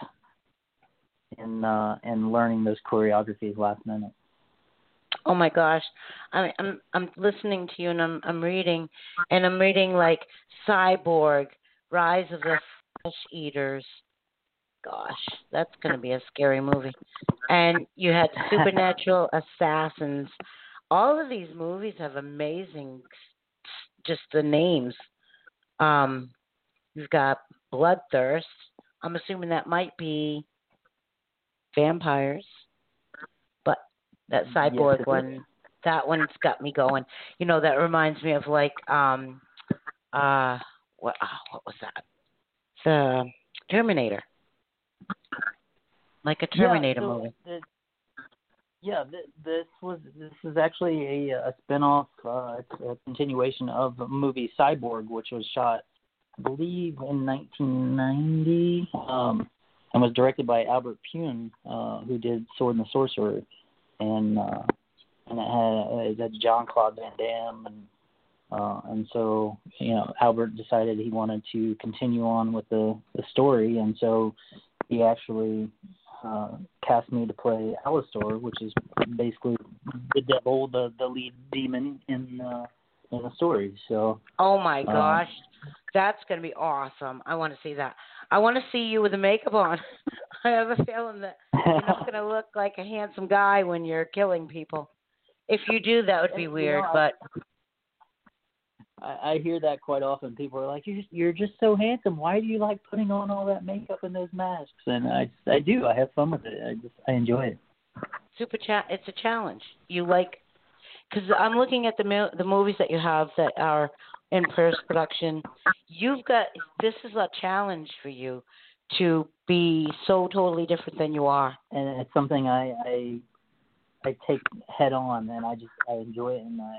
in uh, in learning those choreographies last minute. Oh my gosh, I mean, I'm I'm listening to you and I'm I'm reading, and I'm reading like Cyborg, Rise of the Flesh Eaters. Gosh, that's going to be a scary movie. And you had Supernatural Assassins. All of these movies have amazing, just the names. Um, you've got Bloodthirst. I'm assuming that might be vampires, but that Cyborg Yes, one, that one's got me going. You know, that reminds me of like, um, uh, what, oh, what was that? The Terminator. Like a Terminator yeah, so movie. The, yeah, th- this was this is actually a, a spinoff, uh, it's a continuation of the movie Cyborg, which was shot, I believe, in nineteen ninety, um, and was directed by Albert Pune, uh, who did Sword and the Sorcerer, and uh, and it had, it had John Claude Van Damme, and uh, and so you know Albert decided he wanted to continue on with the, the story, and so he actually uh, cast me to play Alastor, which is basically the devil, the the lead demon in uh, in the story. So. Oh my um, gosh, that's gonna be awesome! I want to see that. I want to see you with the makeup on. I have a feeling that you're not gonna look like a handsome guy when you're killing people. If you do, that would be you weird. know, but I, I hear that quite often. People are like, "You're just, you're just so handsome. Why do you like putting on all that makeup and those masks?" And I I do. I have fun with it. I just I enjoy it. super chat. It's a challenge. You like, because I'm looking at the mo- the movies that you have that are in post production. You've got this is a challenge for you to be so totally different than you are. And it's something I I, I take head on, and I just I enjoy it, and I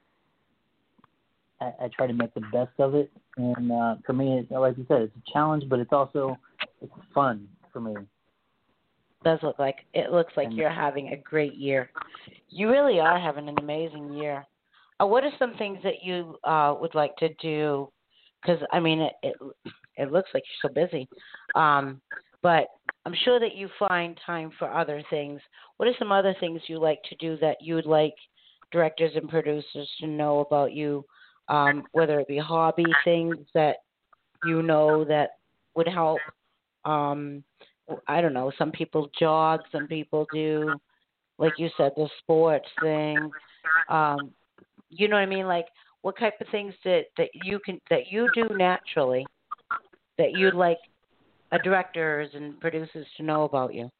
I, I try to make the best of it. And uh, for me, it, like you said, it's a challenge, but it's also it's fun for me. Does look like it looks like And, you're having a great year. You really are having an amazing year. Uh, what are some things that you uh, would like to do because I mean it, it it looks like you're so busy, um, but I'm sure that you find time for other things. What are some other things you like to do that you would like directors and producers to know about you? Um, whether it be hobby things that you know that would help. Um, I don't know. Some people jog. Some people do, like you said, the sports thing. Um, you know what I mean? Like, what type of things that that you can that you do naturally that you'd like a directors and producers to know about you?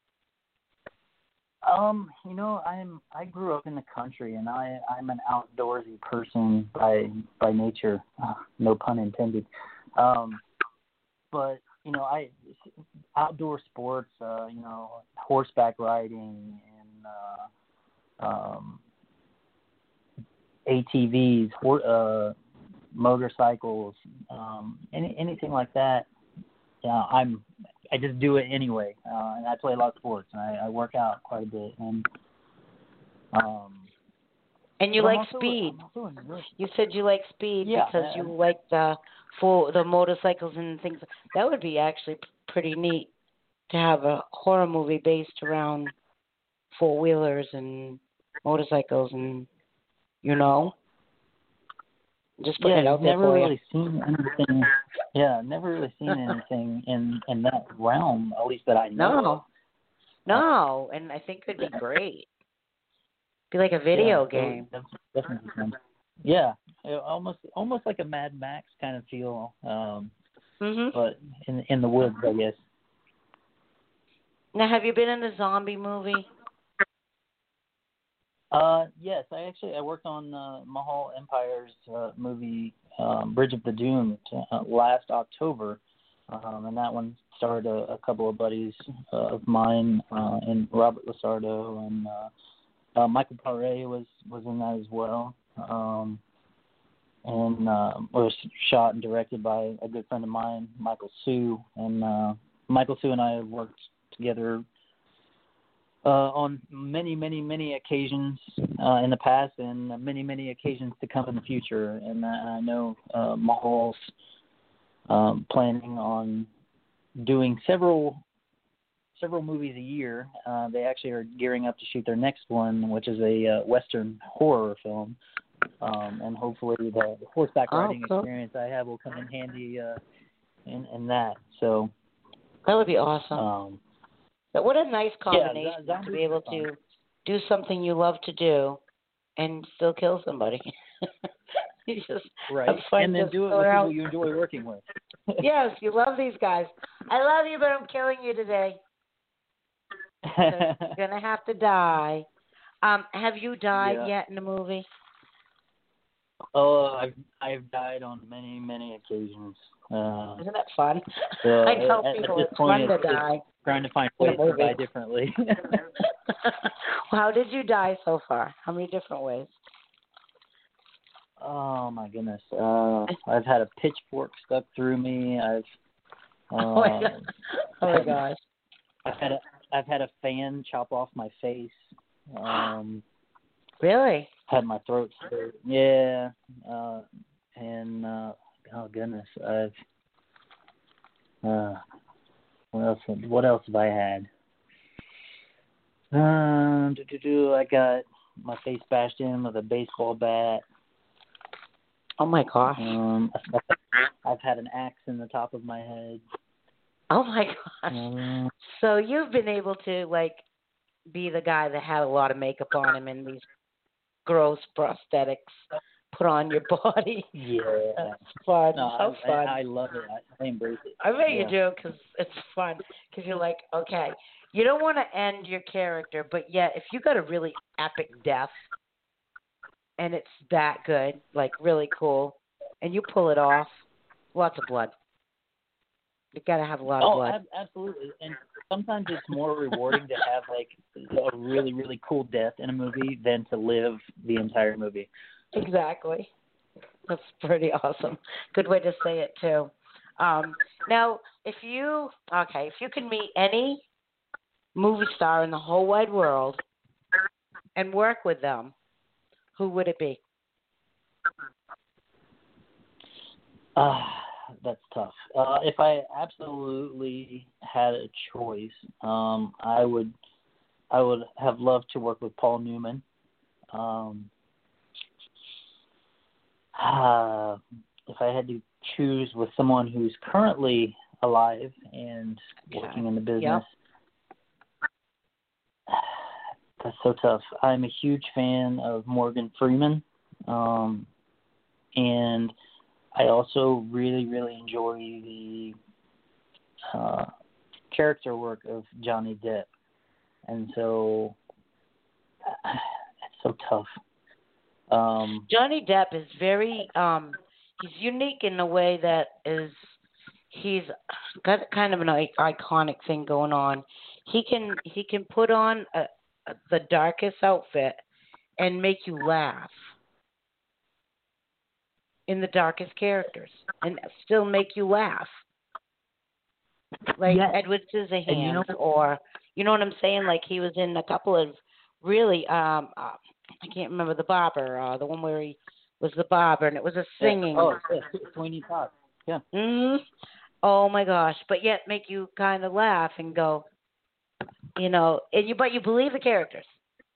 Um, you know, I'm I grew up in the country, and I I'm an outdoorsy person by by nature. Uh, no pun intended. Um, but you know, I outdoor sports. Uh, you know, horseback riding and uh, um, A T Vs, hor- uh, motorcycles, um, any anything like that. Yeah, I'm. I just do it anyway, uh, and I play a lot of sports, and I, I work out quite a bit, and um, And you but I'm like also, speed. I'm also enjoying. You said you like speed Yeah, because uh, you like the for the motorcycles and things. That would be actually p- pretty neat to have a horror movie based around four wheelers and motorcycles and you know, just putting yeah. it You've out there never for you. really seen anything. Yeah, never really seen anything in in that realm, at least that I know No, of. Uh, no, and I think it'd be great. Be like a yeah, video it would game. def- definitely. be fun. Yeah, it, almost almost like a Mad Max kind of feel, um, Mhm. but in in the woods, I guess. Now, have you been in a zombie movie? Uh, yes, I actually I worked on uh, Mahal Empire's uh, movie um, Bridge of the Doomed uh, last October, um, and that one starred a, a couple of buddies uh, of mine, uh, and Robert Lasardo and uh, uh, Michael Paré was was in that as well, um, and uh, was shot and directed by a good friend of mine, Michael Sue, and uh, Michael Sue and I have worked together uh, on many, many, many occasions uh, in the past, and many, many occasions to come in the future. And I I know uh, Mahal's um, planning on doing several several movies a year. Uh, they actually are gearing up to shoot their next one, which is a uh, Western horror film. Um, and hopefully the, the horseback Oh, riding cool. experience I have will come in handy uh, in, in that. So, That would be awesome. um, But what a nice yeah, combination that, to be able to do something you love to do and still kill somebody. You just right. have fun And then just do it go with out. people you enjoy working with. Yes, you love these guys. I love you, but I'm killing you today. So you're gonna have to die. Um, have you died Yeah. yet in a movie? Oh, I've I've died on many many occasions. Uh, Isn't that fun? so I tell at, at people this it's point, fun to it's, it's die trying to find in a ways to movie. die differently. How did you die so far? How many different ways? Oh my goodness. Uh, I've had a pitchfork stuck through me. I've uh, Oh my god. Oh my gosh. I've had a I've had a fan chop off my face. Um, Really? had my throat slit. Yeah. Uh, and uh, oh goodness, I've uh, what else? What else have I had? Um, do, do, do, I got my face bashed in with a baseball bat. Oh my gosh. Um, I've had an axe in the top of my head. Oh my gosh. Um, So you've been able to like be the guy that had a lot of makeup on him and these gross prosthetics put on your body. yeah. That's fun. No, How I, fun. I, I love it. I, I embrace it. I bet Yeah. you do because it's fun. Because you're like, okay, you don't want to end your character, but yet if you got a really epic death and it's that good, like really cool, and you pull it off, lots of blood. You got to have a lot of Oh, blood. ab- absolutely. And sometimes it's more rewarding to have like a really, really cool death in a movie than to live the entire movie. Exactly. That's pretty awesome. Good way to say it too. Um, now, if you okay, if you can meet any movie star in the whole wide world and work with them, who would it be? Uh, that's tough. Uh, if I absolutely had a choice, um, I would I would have loved to work with Paul Newman. Um, uh, if I had to choose with someone who's currently alive and working in the business, yep. That's so tough. I'm a huge fan of Morgan Freeman, um, and I also really, really enjoy the uh, character work of Johnny Depp, and so it's so tough. Um, Johnny Depp is very um, he's unique in a way that is he's got kind of an iconic thing going on. He can he can put on a, a, the darkest outfit and make you laugh in the darkest characters and still make you laugh. Like yes. Edward Scissorhands, you know, or you know what I'm saying? Like he was in a couple of really, um, uh, I can't remember the barber, uh, the one where he was the barber, and it was a singing. Oh, yeah, Sweeney Todd. Yeah. Mm-hmm. Oh my gosh! But yet make you kind of laugh and go, you know, and you but you believe the characters.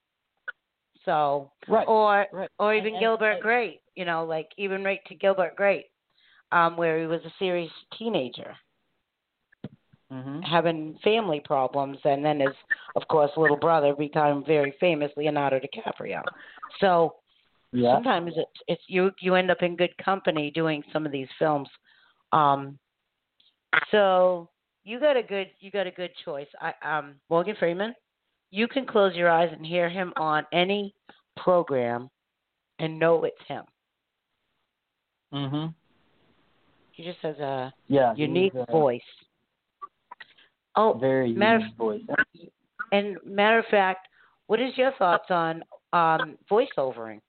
So right, or right. or even and, Gilbert and, Grape, you know, like even right to Gilbert Grape, um, where he was a serious teenager. Mm-hmm. Having family problems, and then his, of course, little brother became very famous, Leonardo DiCaprio. So yeah. sometimes it's it's you you end up in good company doing some of these films. Um, so you got a good you got a good choice. I um Morgan Freeman, you can close your eyes and hear him on any program, and know it's him. Mm-hmm. He just has a yeah, unique uh, voice. Oh, very matter unique voice. And matter of fact, what is your thoughts on um, voiceovering?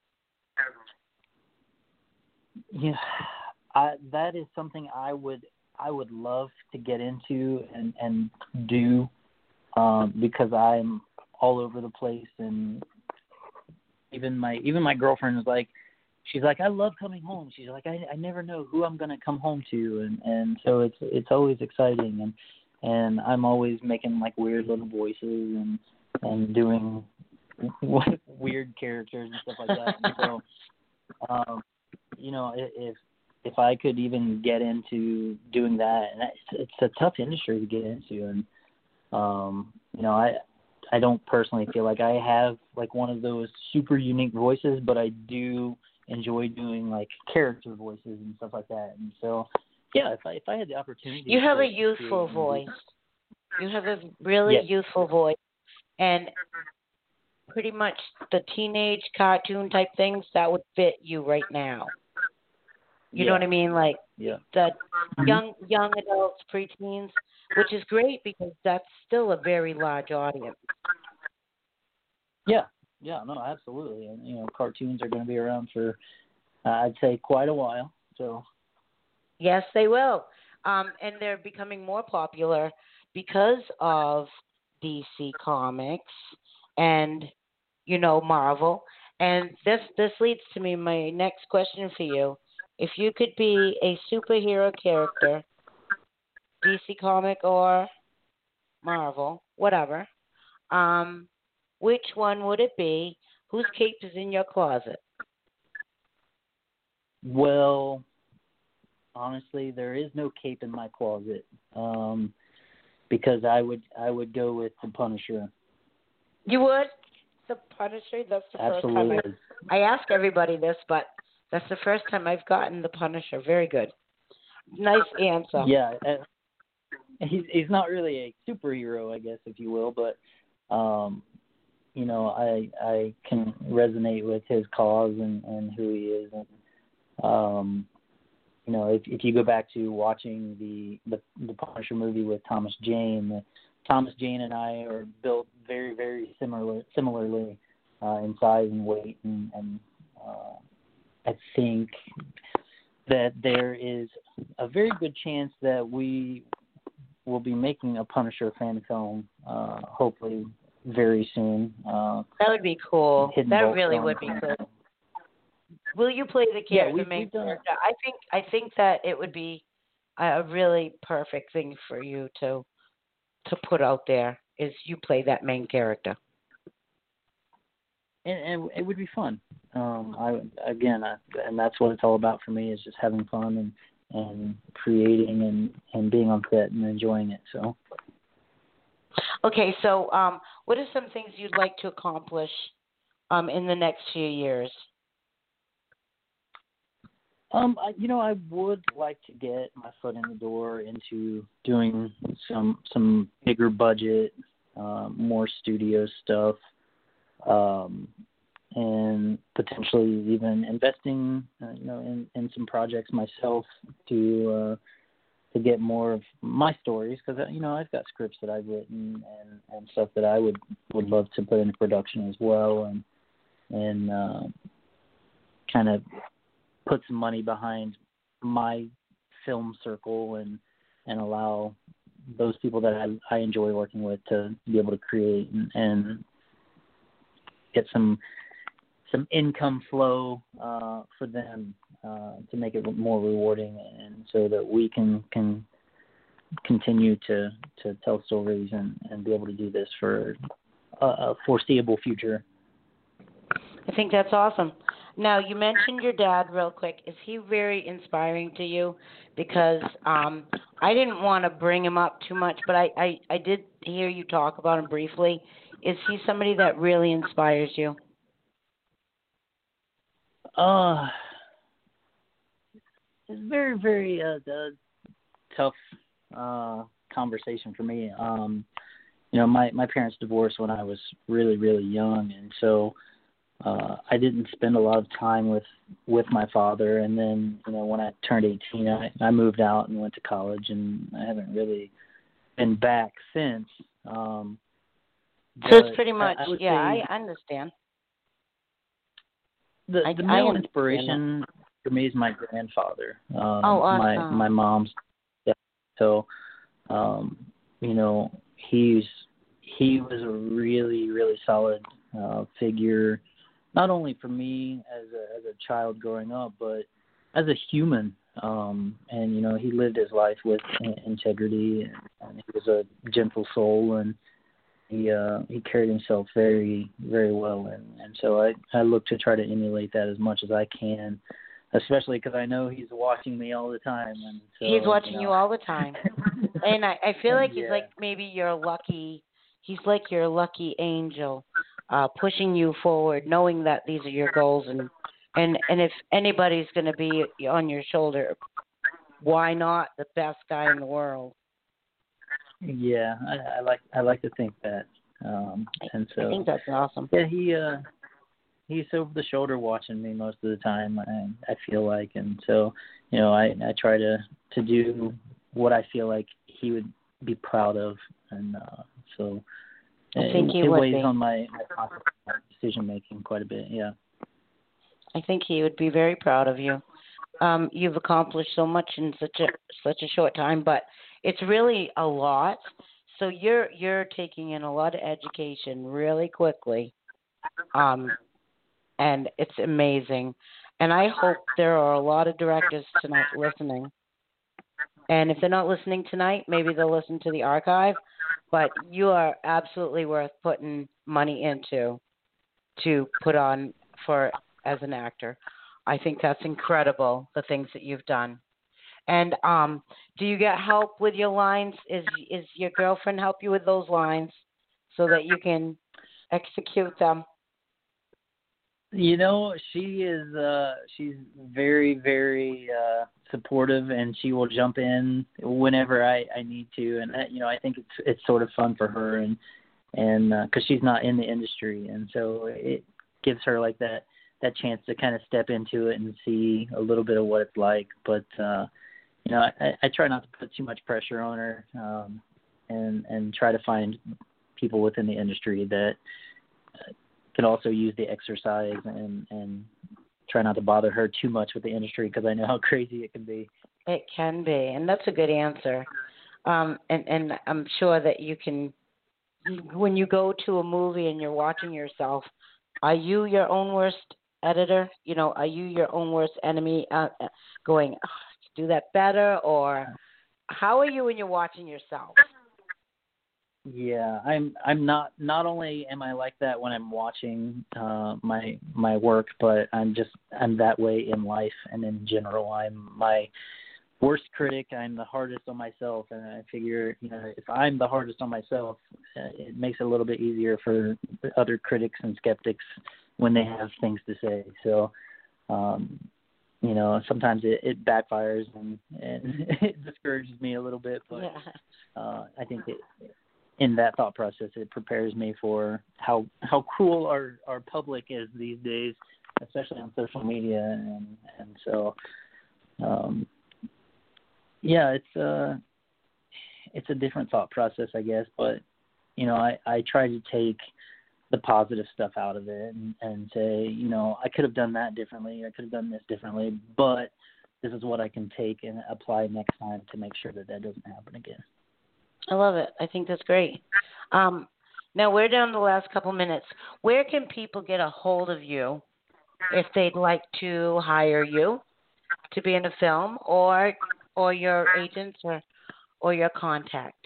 Yeah, I, that is something I would I would love to get into and and do um, because I'm all over the place, and even my even my girlfriend is like, she's like, I love coming home. She's like, I I never know who I'm gonna come home to, and and so it's it's always exciting, and and I'm always making like weird little voices and and doing weird characters and stuff like that. So, um, you know, if if I could even get into doing that, and it's, it's a tough industry to get into, and um, you know, I I don't personally feel like I have like one of those super unique voices, but I do enjoy doing like character voices and stuff like that, and so. Yeah, if I if I had the opportunity, you have to, a youthful to, voice. You have a really yes. youthful voice, and pretty much the teenage cartoon type things that would fit you right now. You yeah. know what I mean? Like yeah. the young young adults, preteens, which is great because that's still a very large audience. Yeah, yeah, no, absolutely, and you know, cartoons are going to be around for uh, I'd say quite a while. So. Yes, they will. Um, and they're becoming more popular because of D C Comics and, you know, Marvel. And this this leads to me my next question for you. If you could be a superhero character, D C Comic or Marvel, whatever, um, which one would it be? Whose cape is in your closet? Well, honestly, there is no cape in my closet, um, because I would I would go with the Punisher. You would? The Punisher? That's the Absolutely. first time I, I ask everybody this, but that's the first time I've gotten the Punisher. Very good. Nice answer. Yeah, he's he's not really a superhero, I guess, if you will, but um, you know, I I can resonate with his cause and, and who he is, and um. You know, if if you go back to watching the, the, the Punisher movie with Thomas Jane, Thomas Jane and I are built very, very similar, similarly uh, in size and weight, and, and uh, I think that there is a very good chance that we will be making a Punisher fan film, uh, hopefully very soon. Uh, that would be cool. That really would be cool. Will you play the character, yeah, the we've, main we've done character? I think I think that it would be a really perfect thing for you to to put out there is you play that main character. And, and it would be fun. Um, I again, I, and that's what it's all about for me is just having fun and and creating and and being on set and enjoying it. So. Okay, so um, what are some things you'd like to accomplish um, in the next few years? Um, I, you know, I would like to get my foot in the door into doing some some bigger budget, um, more studio stuff, um, and potentially even investing, uh, you know, in, in some projects myself to uh, to get more of my stories because you know I've got scripts that I've written and, and stuff that I would, would love to put into production as well, and and uh, kind of put some money behind my film circle and and allow those people that I, I enjoy working with to be able to create and, and get some some income flow uh, for them uh, to make it more rewarding and so that we can can continue to, to tell stories and, and be able to do this for a, a foreseeable future. I think that's awesome. Now, you mentioned your dad real quick. Is he very inspiring to you? Because um, I didn't want to bring him up too much, but I, I, I did hear you talk about him briefly. Is he somebody that really inspires you? Uh, it's very, very uh, uh, tough uh, conversation for me. Um, you know, my, my parents divorced when I was really, really young, and so uh, I didn't spend a lot of time with, with my father. And then, you know, when I turned eighteen, I, I moved out and went to college, and I haven't really been back since. Um, so it's pretty much, I, I yeah, I understand. The, I, the I main inspiration for me is my grandfather. Um, oh, awesome. My my mom's dad. So, um, you know, he's he was a really really solid uh, figure, not only for me as a as a child growing up, but as a human. Um, and you know, he lived his life with integrity, and, and he was a gentle soul, and he uh, he carried himself very very well, and, and so I, I look to try to emulate that as much as I can, especially because I know he's watching me all the time. And so, he's watching you, know. you all the time, and I, I feel like yeah. he's like maybe your lucky. He's like your lucky angel, uh, pushing you forward, knowing that these are your goals, and and and if anybody's going to be on your shoulder, why not the best guy in the world? Yeah, I, I like I like to think that, um, and so I think that's awesome. Yeah, he uh, he's over the shoulder watching me most of the time. I, I feel like, and so you know, I, I try to, to do what I feel like he would be proud of, and uh, so I think it, he it would weighs be. on my, my decision making quite a bit. Yeah, I think he would be very proud of you. Um, you've accomplished so much in such a such a short time, but it's really a lot. So you're you're taking in a lot of education really quickly, um, and it's amazing. And I hope there are a lot of directors tonight listening. And if they're not listening tonight, maybe they'll listen to the archive. But you are absolutely worth putting money into to put on for as an actor. I think that's incredible, the things that you've done. And um, do you get help with your lines? Is is your girlfriend help you with those lines so that you can execute them? you know, she is uh, she's very very uh, supportive, and she will jump in whenever I, I need to, and I, you know, I think it's it's sort of fun for her, and and because uh, she's not in the industry, and so it gives her like that that chance to kind of step into it and see a little bit of what it's like. But uh, you know, I, I try not to put too much pressure on her, um, and and try to find people within the industry that uh, can also use the exercise and and try not to bother her too much with the industry because I know how crazy it can be. It can be, and that's a good answer. Um, and and I'm sure that you can. When you go to a movie and you're watching yourself, are you your own worst editor? You know, are you your own worst enemy? Uh, going, oh, do that better, or how are you when you're watching yourself? Yeah, I'm I'm not not only am I like that when I'm watching uh my my work, but I'm just I'm that way in life and in general. I'm my worst critic. I'm the hardest on myself, and I figure, you know, if I'm the hardest on myself, uh, it makes it a little bit easier for other critics and skeptics when they have things to say. So, um you know, sometimes it, it backfires and, and it discourages me a little bit, but Yeah. uh I think it in that thought process, it prepares me for how how cruel our, our public is these days, especially on social media, and and so, um, yeah, it's uh it's a different thought process, I guess. But you know, I, I try to take the positive stuff out of it and, and say, you know, I could have done that differently, I could have done this differently, but this is what I can take and apply next time to make sure that that doesn't happen again. I love it. I think that's great. Um, now we're down to the last couple minutes. Where can people get a hold of you if they'd like to hire you to be in a film, or or your agents or or your contact?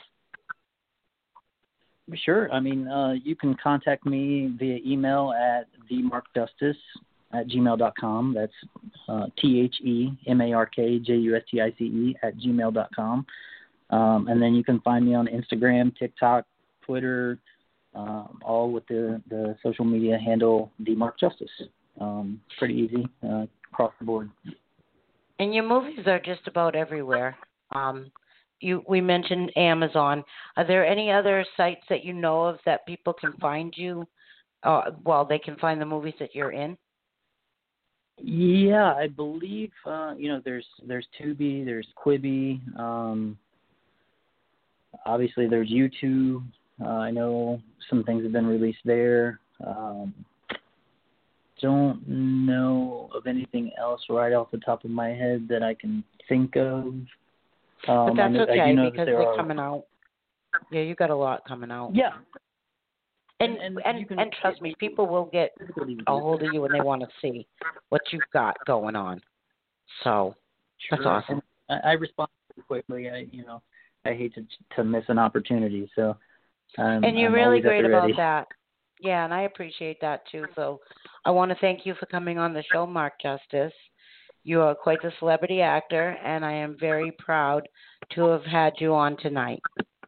Sure. I mean, uh, you can contact me via email at themarkjustice at gmail dot com. That's uh, T H E M A R K J U S T I C E at gmail dot com. Um, and then you can find me on Instagram, TikTok, Twitter, um, all with the, the social media handle themarkjustice. Um, pretty easy uh, across the board. And your movies are just about everywhere. Um, you we mentioned Amazon. Are there any other sites that you know of that people can find you? Uh, well, they can find the movies that you're in. Yeah, I believe uh, you know there's there's Tubi, there's Quibi. Um, obviously, there's YouTube. Uh, I know some things have been released there. Um, don't know of anything else right off the top of my head that I can think of. Um, But that's I know, okay I do know because that there they're are, coming out. Yeah, you got a lot coming out. Yeah. And and and, and, you can, and trust me, people will get a hold of you when they want to see what you've got going on. So Sure. that's awesome. And I, I respond quickly. I you know I hate to to miss an opportunity. So um, And you're I'm really always great at the about ready. that. Yeah, and I appreciate that too. So I want to thank you for coming on the show, Mark Justice. You are quite the celebrity actor, and I am very proud to have had you on tonight.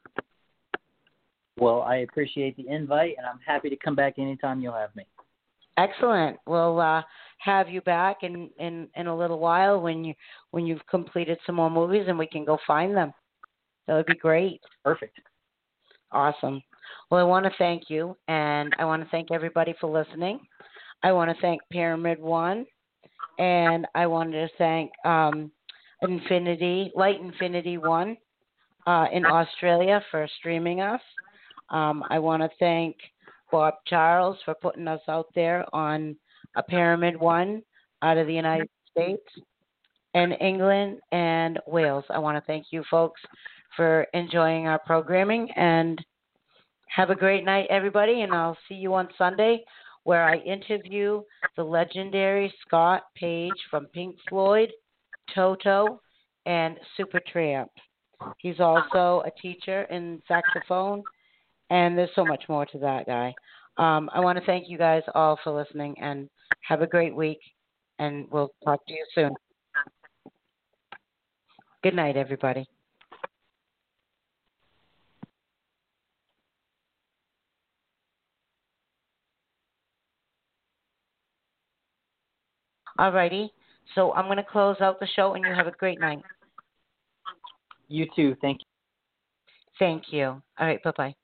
Well, I appreciate the invite, and I'm happy to come back anytime you'll have me. Excellent. We'll uh, have you back in, in, in a little while when you when you've completed some more movies, and we can go find them. That would be great. Perfect. Awesome. Well, I want to thank you, and I want to thank everybody for listening. I want to thank Pyramid One, and I wanted to thank um, Infinity Light Infinity One uh, in Australia for streaming us. Um, I want to thank Bob Charles for putting us out there on a Pyramid One out of the United States and England and Wales. I want to thank you folks for enjoying our programming, and have a great night, everybody, and I'll see you on Sunday where I interview the legendary Scott Page from Pink Floyd, Toto, and Supertramp. He's also a teacher in saxophone, and there's so much more to that guy. Um, I want to thank you guys all for listening, and have a great week, and we'll talk to you soon. Good night, everybody. All righty. So I'm going to close out the show, and you have a great night. You too. Thank you. Thank you. All right. Bye-bye.